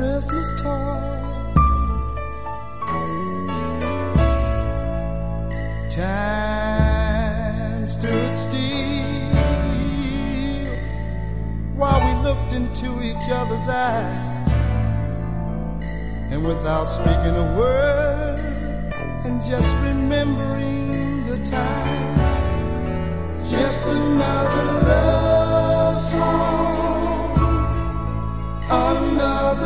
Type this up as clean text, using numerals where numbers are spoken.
Christmas toys. Time stood still while we looked into each other's eyes, and without speaking a word and just remembering the time,